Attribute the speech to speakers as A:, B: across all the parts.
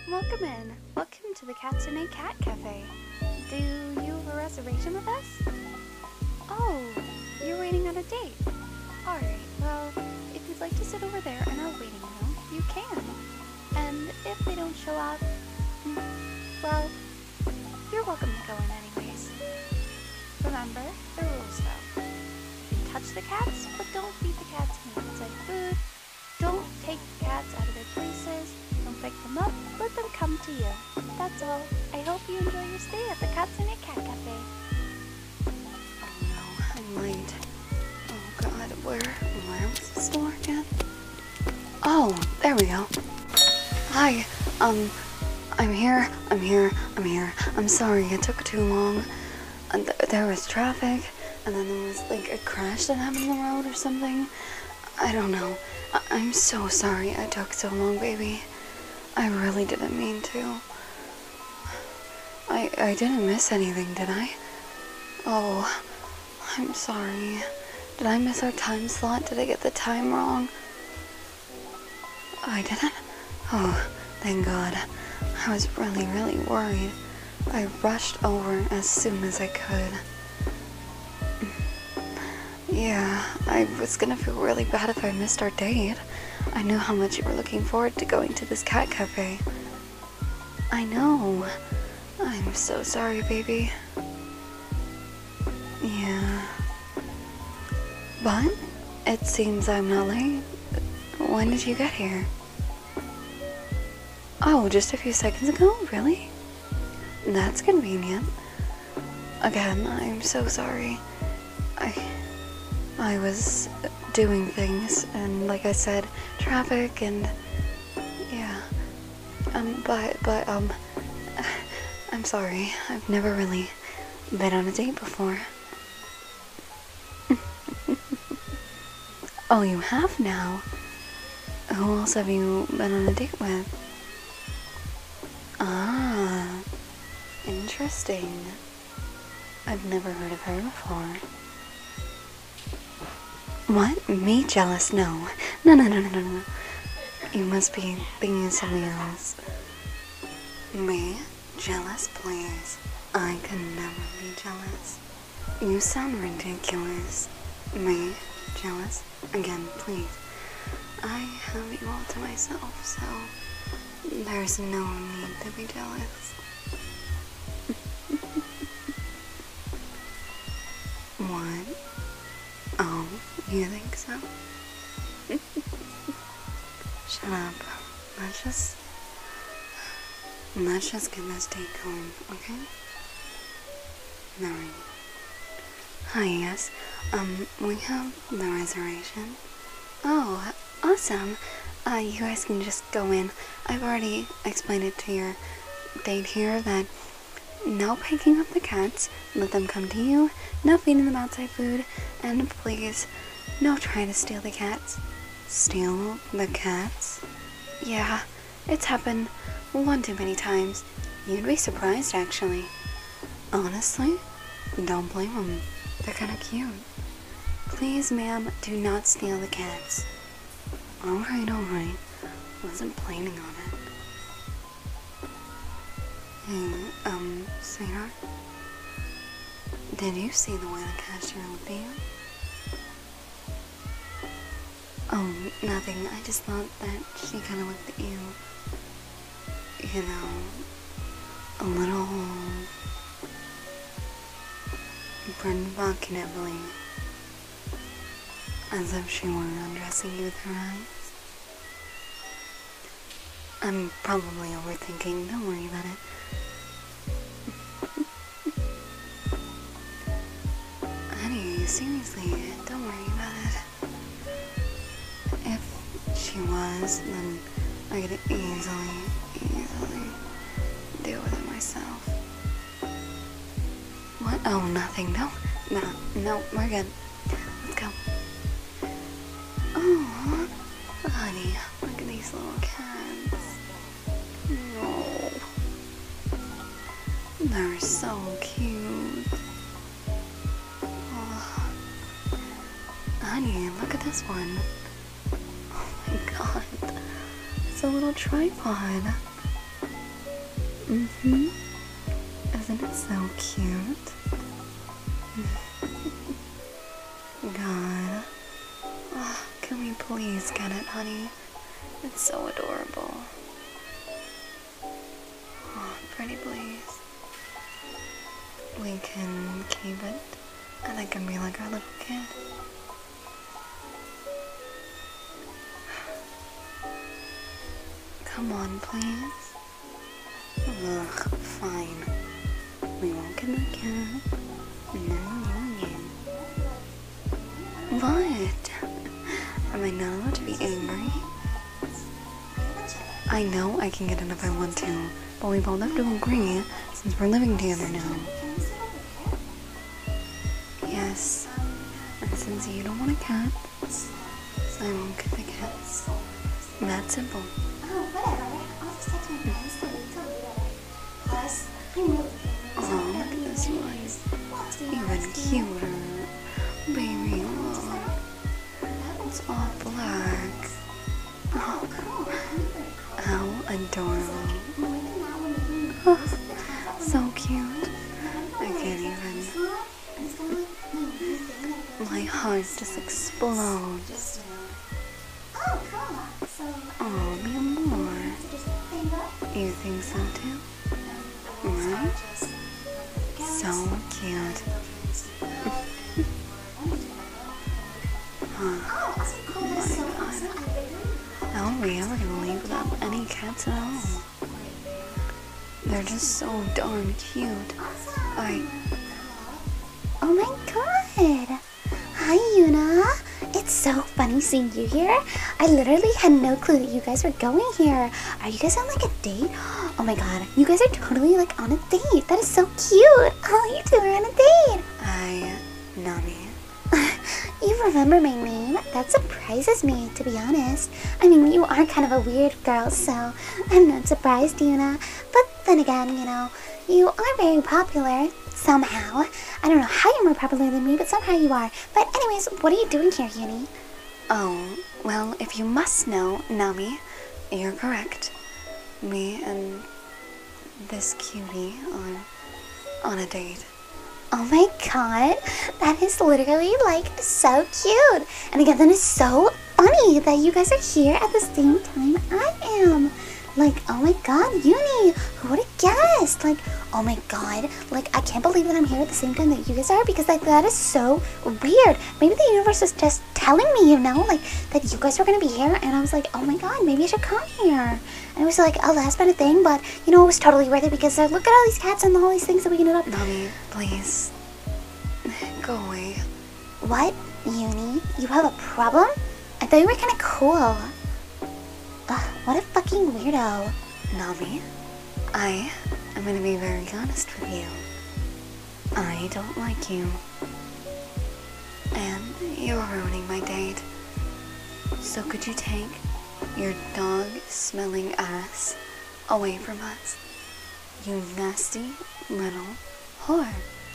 A: Welcome in. Welcome to the Katsune Cat Cafe. Do you have a reservation with us? Oh, you're waiting on a date. Alright, well, if you'd like to sit over there in our waiting room, you can. And if they don't show up, well, you're welcome to go in anyways. Remember the rules though. You can touch the cats, but don't feed the cats meat like food. Don't take the cats out of their places. Don't pick them up, let them come to you. That's all. I hope you enjoy your stay at the Katsune Cat Cafe.
B: Oh no, I'm late. Oh god, where was the store again? Oh, there we go. Hi, I'm here. I'm sorry it took too long. And there was traffic, and then there was like a crash that happened on the road or something. I don't know. I'm so sorry it took so long, baby. I really didn't mean to. I didn't miss anything, did I? Oh, I'm sorry. Did I miss our time slot? Did I get the time wrong? I didn't? Oh, thank God. I was really, really worried. I rushed over as soon as I could. Yeah, I was gonna feel really bad if I missed our date. I knew how much you were looking forward to going to this cat cafe. I know. I'm so sorry, baby. Yeah. But it seems I'm not late. When did you get here? Oh, just a few seconds ago? Really? That's convenient. Again, I'm so sorry. I was doing things, and like I said, traffic and yeah. But I'm sorry. I've never really been on a date before. Oh, you have now? Who else have you been on a date with? Ah, interesting. I've never heard of her before. What? Me jealous? No. No. You must be thinking of something else. Me? Jealous, please. I could never be jealous. You sound ridiculous. Me? Jealous? Again, please. I have you all to myself, so there's no need to be jealous. What? Oh, you think so? Shut up. Let's just get this date going, okay? Alright. Hi, yes. We have the reservation. Oh, awesome. You guys can just go in. I've already explained it to your date here that no picking up the cats, let them come to you, no feeding them outside food, and please, no trying to steal the cats. Steal the cats? Yeah, it's happened one too many times. You'd be surprised, actually. Honestly, don't blame them. They're kinda cute. Please, ma'am, do not steal the cats. Alright. Wasn't planning on it. Hey, sweetheart? Did you see the way the cashier looked at you? Oh, nothing. I just thought that she kind of looked at you, you know, a little provocatively, as if she were undressing you with her eyes. I'm probably overthinking. Don't worry about it. Honey, seriously, don't worry about it. If she was, then I could easily deal with it myself. What? Oh, nothing. No, we're good. Let's go. Oh, honey, look at these little cats. Oh, they're so cute. Oh, honey, look at this one. Oh my god, it's a little tripod. Mm-hmm. Isn't it so cute? God. Oh, can we please get it, honey? It's so adorable. Oh, pretty please. We can keep it, and it can be like our little kid. Come on, please. Ugh, fine. We won't get the cat. No. What? Am I not allowed to be angry? I know I can get it if I want to, but we both have to agree since we're living together now. Yes, and since you don't want a cat, I won't get the cat. That simple.
C: Oh, whatever. I'll just text my friends to leave Plus, I'm really
B: Oh, look at this one. Even cuter. Baby, look. It's all black. Oh, how adorable. Oh, so cute. I can't even. My heart just explodes. Oh, mi amor. You think so too? Right? So cute. Oh my god. How are we ever gonna leave without any cats at all? They're just so darn cute.
C: Oh my god! Hi, Yuna! It's so funny seeing you here. I literally had no clue that you guys were going here. Are you guys on like a date? Oh my god, you guys are totally like on a date. That is so cute. Oh, you two are on a date.
B: Nami.
C: You remember my name? That surprises me, to be honest. I mean, you are kind of a weird girl, so I'm not surprised, Yuna. But then again, you know, you are very popular, somehow. I don't know how you're more popular than me, but somehow you are. But anyways, what are you doing here, Uni?
B: Oh, well, if you must know, Nami, you're correct. Me and this cutie are on a date.
C: Oh my god, that is literally like so cute. And again, that is so funny that you guys are here at the same time I am. Like, oh my god, Uni, who would have guessed? Like, oh my god, like, I can't believe that I'm here at the same time that you guys are, because like, that is so weird. Maybe the universe is just telling me, you know, like, that you guys are gonna be here, and I was like, oh my god, maybe I should come here. And it was like a last minute thing, but, you know, it was totally worth it, because look at all these cats and all these things that we ended up.
B: Nami, please, go away.
C: What, Uni? You have a problem? I thought you were kind of cool. Ugh, what a fucking weirdo.
B: Nami, I am gonna be very honest with you. I don't like you. And you're ruining my date. So could you take your dog-smelling ass away from us? You nasty little whore.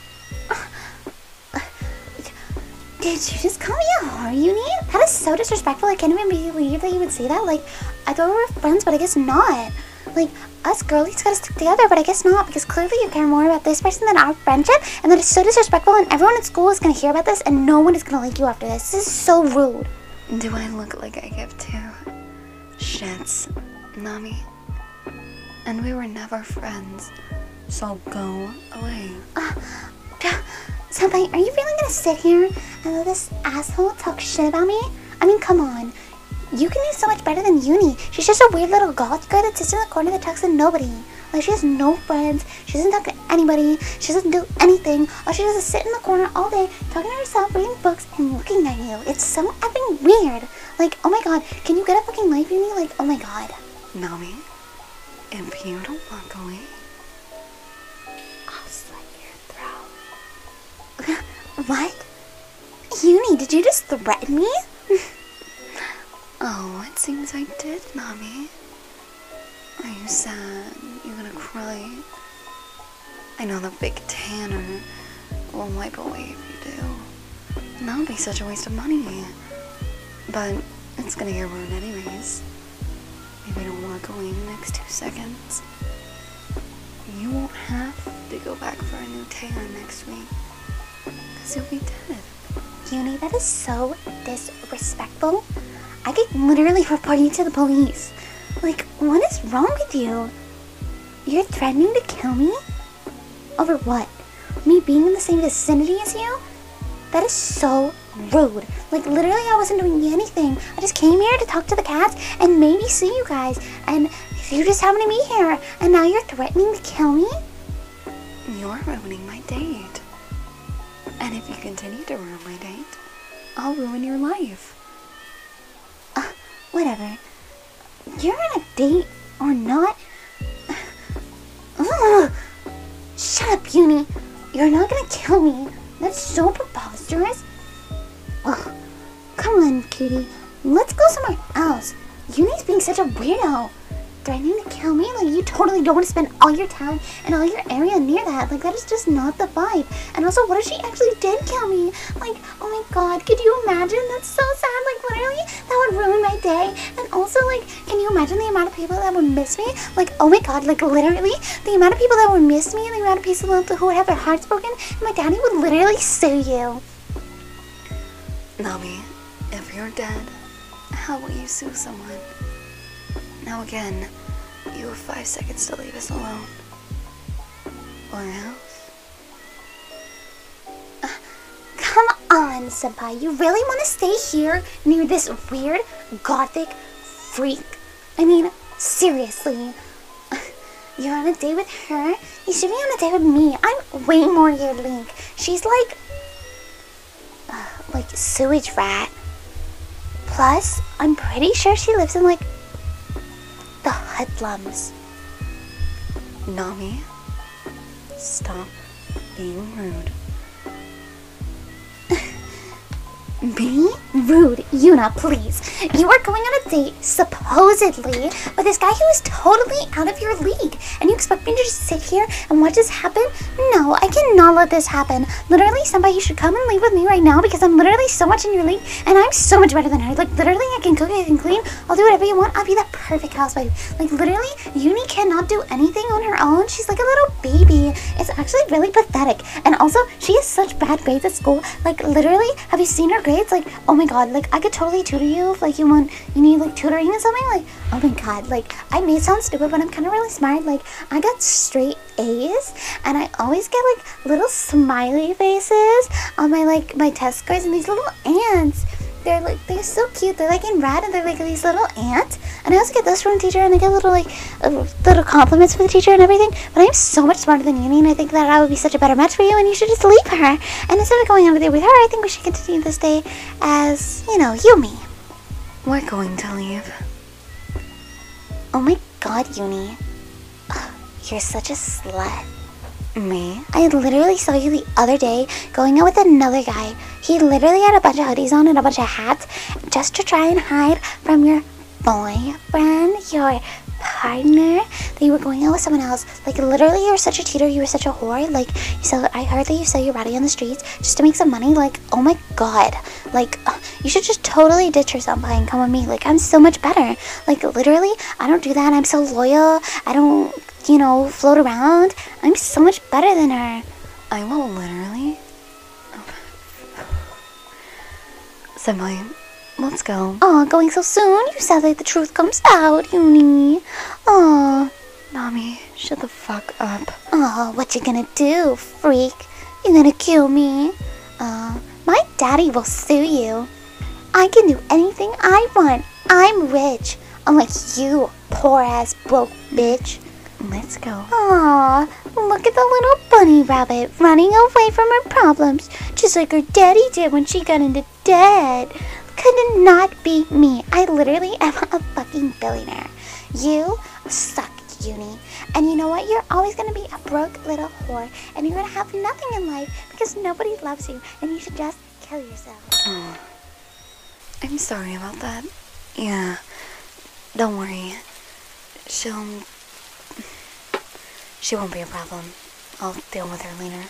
C: Did you just call me a whore, Uni? That is so disrespectful. I can't even believe that you would say that. Like, I thought we were friends, but I guess not. Like, us girlies gotta stick together, but I guess not, because clearly you care more about this person than our friendship, and that is so disrespectful, and everyone at school is gonna hear about this, and no one is gonna like you after this. This is so rude.
B: Do I look like I give two shits, Nami? And we were never friends, so go away.
C: Senpai, are you really gonna sit here and let this asshole talk shit about me? I mean, come on. You can do so much better than Uni. She's just a weird little goth girl that sits in the corner that talks to nobody. Like, she has no friends. She doesn't talk to anybody. She doesn't do anything. All she does is sit in the corner all day, talking to herself, reading books, and looking at you. It's so effing weird. Like, oh my god, can you get a fucking life, Uni? Like, oh my god.
B: Nami, if you don't walk away,
C: I'll slit your throat. What? Uni, did you just threaten me?
B: oh, it seems I did, Nami. Are you sad? You gonna cry? I know the big tanner will wipe away if you do. And that'll be such a waste of money. But it's gonna get ruined anyways. Maybe don't walk away in the next 2 seconds. go back for a new tailor next week. Because you'll be dead.
C: Uni, that is so disrespectful. I could literally report you to the police. Like, what is wrong with you? You're threatening to kill me? Over what? Me being in the same vicinity as you? That is so rude. Like, literally, I wasn't doing anything. I just came here to talk to the cats and maybe see you guys. And you just happened to be here. And now you're threatening to kill me?
B: You're ruining my date. And if you continue to ruin my date, I'll ruin your life.
C: Whatever. You're on a date or not? Ugh. Shut up, Uni. You're not gonna kill me. That's so preposterous. Ugh. Come on, cutie. Let's go somewhere else. Uni's being such a weirdo. Threatening to kill me? Like, you totally don't want to spend all your time and all your area near that. Like, that is just not the vibe. And also, what if she actually did kill me? Like, oh my god, could you imagine? That's so sad. Like, literally, that would ruin my day. And also, like, can you imagine the amount of people that would miss me? Like, oh my god, like, literally, the amount of people that would miss me and the amount of people who would have their hearts broken. And my daddy would literally sue you.
B: Nami, if you're dead, how will you sue someone? Now again, you have 5 seconds to leave us alone. Or else.
C: Come on, senpai. You really want to stay here near this weird gothic freak? I mean, seriously. You're on a date with her? You should be on a date with me. I'm way more your link. She's like sewage rat. Plus, I'm pretty sure she lives in like the hoodlums.
B: Nami, stop being rude.
C: Me? Rude. Yuna, please. You are going on a date, supposedly, with this guy who is totally out of your league. And you expect me to just sit here and watch this happen? No, I cannot let this happen. Literally, somebody, you should come and leave with me right now because I'm literally so much in your league and I'm so much better than her. Like, literally, I can cook, I can clean, I'll do whatever you want. I'll be that perfect housewife. Like, literally, Uni cannot do anything on her own. She's like a little baby. It's actually really pathetic. And also, she has such bad grades at school. Like, literally, have you seen her grades? Like, oh my god, like, I could totally tutor you if, like, you need, like, tutoring or something. Like, oh my god, like, I may sound stupid, but I'm kind of really smart. Like, I got straight A's, and I always get, like, little smiley faces on my, like, my test scores, and these little ants, they're so cute. They're, like, in red, and they're, like, these little ants, and I also get those from the teacher, and I get little, like, little compliments from the teacher and everything, but I'm so much smarter than Uni, and I think that I would be such a better match for you, and you should just leave her, and instead of going on a date with her, I think we should continue this day as, you know, Yumi.
B: We're going to leave.
C: Oh my god, Uni. Ugh, you're such a slut.
B: Me?
C: I literally saw you the other day going out with another guy. He literally had a bunch of hoodies on and a bunch of hats just to try and hide from your boyfriend, your partner, that you were going out with someone else. Like, literally, you were such a cheater, you were such a whore. Like, I heard that you sell your body on the streets just to make some money. Like, oh my god. Like, you should just totally ditch your senpai and come with me. Like, I'm so much better. Like, literally, I don't do that. I'm so loyal. I don't, you know, float around. I'm so much better than her.
B: I will literally... Senpai, let's go.
C: Aw, going so soon? You sound like the truth comes out, Uni. Aw.
B: Nami, shut the fuck up.
C: Aw, what you gonna do, freak? You gonna kill me? My daddy will sue you. I can do anything I want. I'm rich. Unlike you, poor-ass broke bitch.
B: Let's go.
C: Aw, look at the little bunny rabbit running away from her problems, just like her daddy did when she got into debt. Could not be me. I literally am a fucking billionaire. You suck, Uni. And you know what? You're always gonna be a broke little whore, and you're gonna have nothing in life because nobody loves you, and you should just kill yourself.
B: Oh, I'm sorry about that. Yeah, don't worry. She won't be a problem. I'll deal with her later.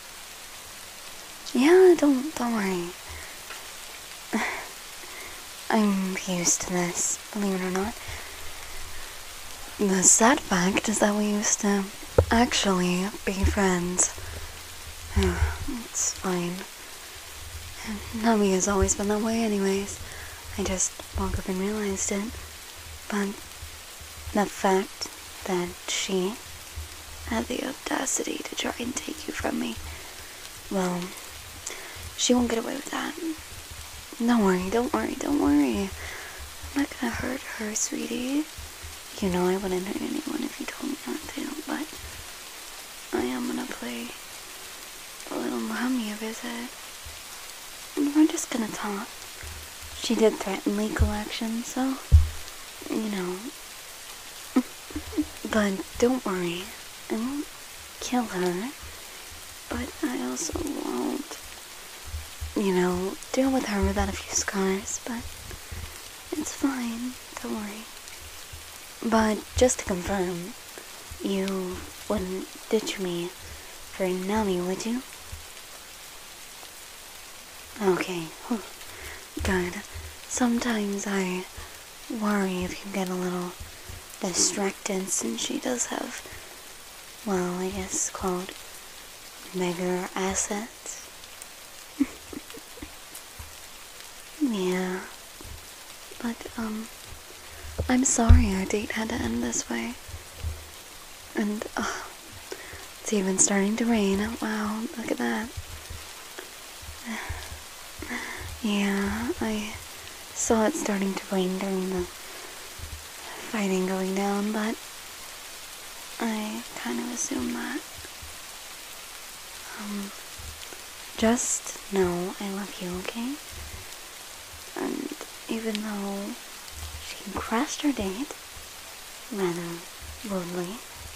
B: Yeah, don't worry. I'm used to this, believe it or not. The sad fact is that we used to actually be friends. It's fine. Nami has always been that way anyways. I just woke up and realized it. But the fact that she had the audacity to try and take you from me, well, she won't get away with that. Don't worry, don't worry, don't worry. I'm not gonna hurt her, sweetie. You know I wouldn't hurt anyone if you told me not to, but I am gonna play a little mommy a visit. And we're just gonna talk. She did threaten legal action, so, you know. But don't worry. I won't kill her. But I also won't, you know, deal with her without a few scars, but it's fine. Don't worry. But just to confirm, you wouldn't ditch me for Nami, would you? Okay, good. Sometimes I worry if you get a little distracted since she does have, well, I guess called bigger assets. Yeah. But, I'm sorry our date had to end this way. And, it's even starting to rain. Wow, look at that. Yeah, I saw it starting to rain during the fighting going down, but I kind of assumed that. Just know I love you, okay? And even though she crashed her date, rather rudely,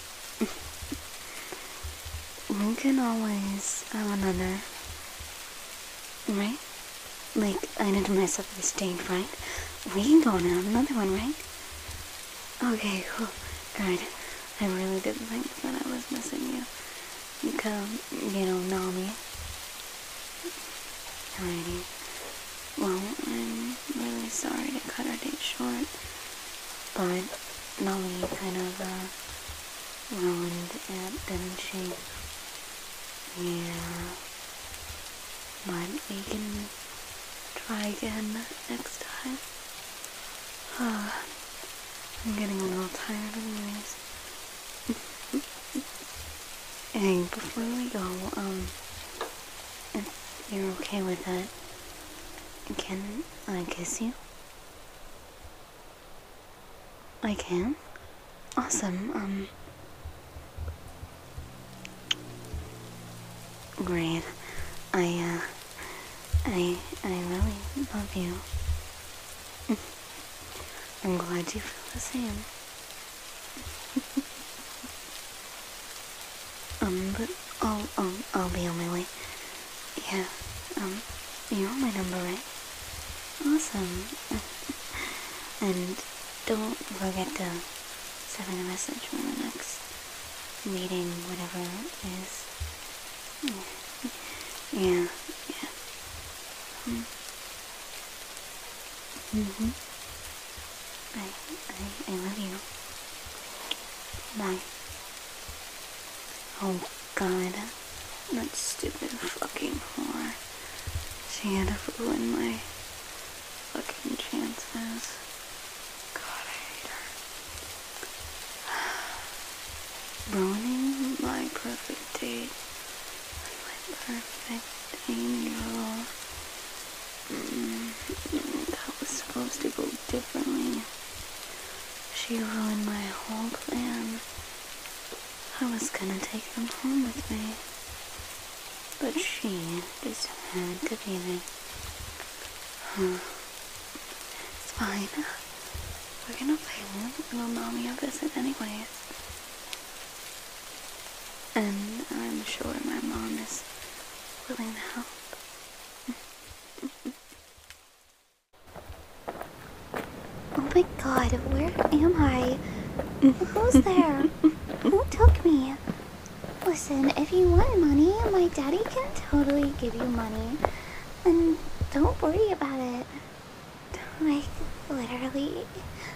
B: we can always have another, right? Like, I didn't mess up this date, right? We can go on another one, right? Okay, cool. Good. I really didn't think that I was missing you. Because, you know, Nami. Alrighty. Well, I'm really sorry to cut our date short. But Nami kind of, ruined it, didn't she? Yeah. But we can try again next time. I'm getting a little tired anyways. Hey, before we go, if you're okay with that, can I kiss you? I can? Awesome, great. I really love you. I'm glad you feel the same. But I'll be on my way. Yeah, you want my number, right? Awesome. And don't forget to send me a message for the next meeting, whatever it is. Yeah. I love you. Bye. Oh god, that stupid fucking whore. She had to ruin my fucking chances. God, I hate her. Ruining my perfect date. My perfect angel. That was supposed to go differently. She ruined my whole plan. I was gonna take him home with me. But she just had to be there. It's fine. We're gonna pay little mommy a visit anyways. And I'm sure my mom is willing to help.
C: Oh my god, where am I? Who's there? Who took me? Listen, if you want money, my daddy can totally give you money. And don't worry about it. Like, literally,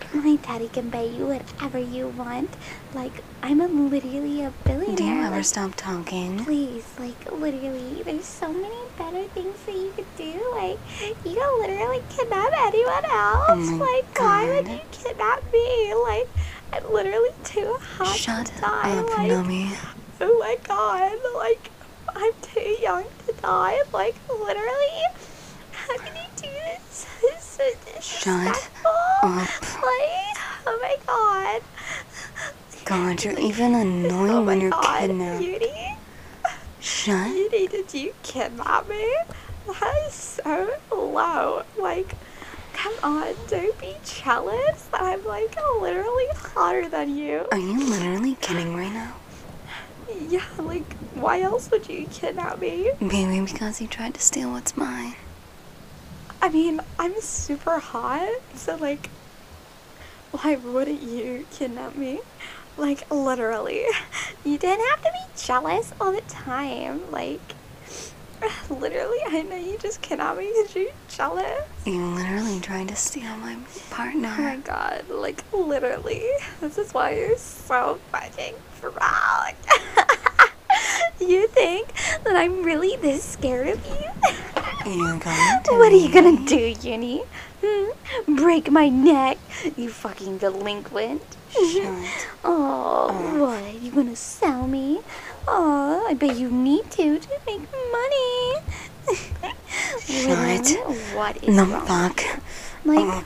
C: My daddy can pay you whatever you want. Like, I'm literally a billionaire.
B: Do you ever
C: like,
B: stop talking?
C: Please, like, literally, there's so many better things that you could do. Like, you can literally kidnap anyone else.
B: Oh my
C: like, why would
B: God.
C: you kidnap me? Like, I'm literally too hot
B: Shut
C: to die.
B: up,
C: like,
B: Nami.
C: oh my God, like, I'm too young to die. Like, literally, how can you do this? This is so disrespectful.
B: up.
C: Like, oh my God.
B: God, you're even annoying
C: Oh
B: when
C: my
B: you're
C: God,
B: kidnapped.
C: Beauty.
B: Shut
C: Beauty, did you kidnap me? That is so low. Like, come on, don't be jealous. I'm like literally hotter than you.
B: Are you literally kidding right now?
C: Yeah, like, why else would you kidnap me?
B: Maybe because you tried to steal what's mine.
C: I mean, I'm super hot, so like, why wouldn't you kidnap me? Like, literally. You didn't have to be jealous all the time. Like, literally, I know you just kidnapped me because you're jealous.
B: You literally tried to steal my partner.
C: Oh my God, like, literally. This is why you're so fucking proud. You think that I'm really this scared of you?
B: You're going to
C: What are you
B: me.
C: gonna do, Uni? Break my neck, you fucking delinquent.
B: Shut
C: Oh, what? You gonna sell me? Oh, I bet you need to make money. Literally, what is
B: the
C: wrong?
B: fuck
C: Like,
B: up.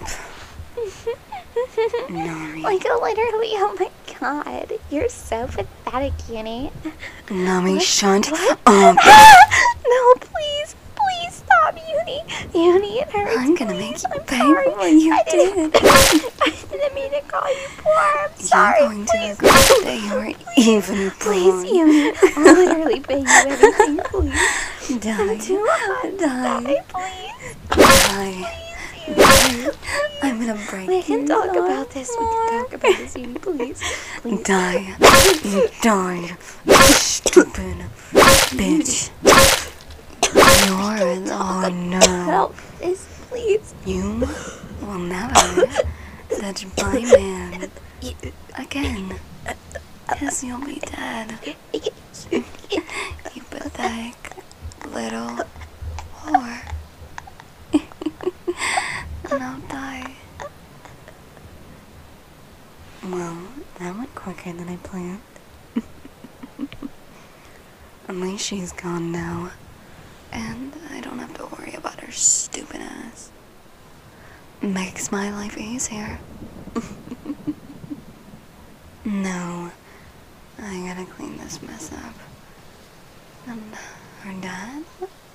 B: Nami.
C: like literally, oh my God, you're so pathetic, Uni.
B: Nami, shut
C: What?
B: up.
C: No, please, please stop, Uni. Uni, it hurts.
B: I'm gonna
C: please.
B: make you
C: I'm
B: pay
C: sorry.
B: for what you
C: I didn't-
B: did.
C: I didn't mean to call you poor. I'm sorry.
B: You're going to
C: please.
B: regret that you were even
C: Please,
B: born.
C: Uni, I'll literally pay you everything, please.
B: Die.
C: I'm too hot.
B: Die.
C: Die, please.
B: Die.
C: Uni.
B: I'm gonna break
C: We can
B: your
C: talk
B: heart.
C: about this. We can talk about this, Uni, please. Please.
B: Die. Die. Stupid bitch. You're oh no.
C: Help this, please.
B: You will never touch my man again. Cause you'll be dead. You pathetic little whore. And I'll die. Well, that went quicker than I planned. At least she's gone now. And I don't have to worry about her stupid ass. Makes my life easier. No. I gotta clean this mess up. And her dad?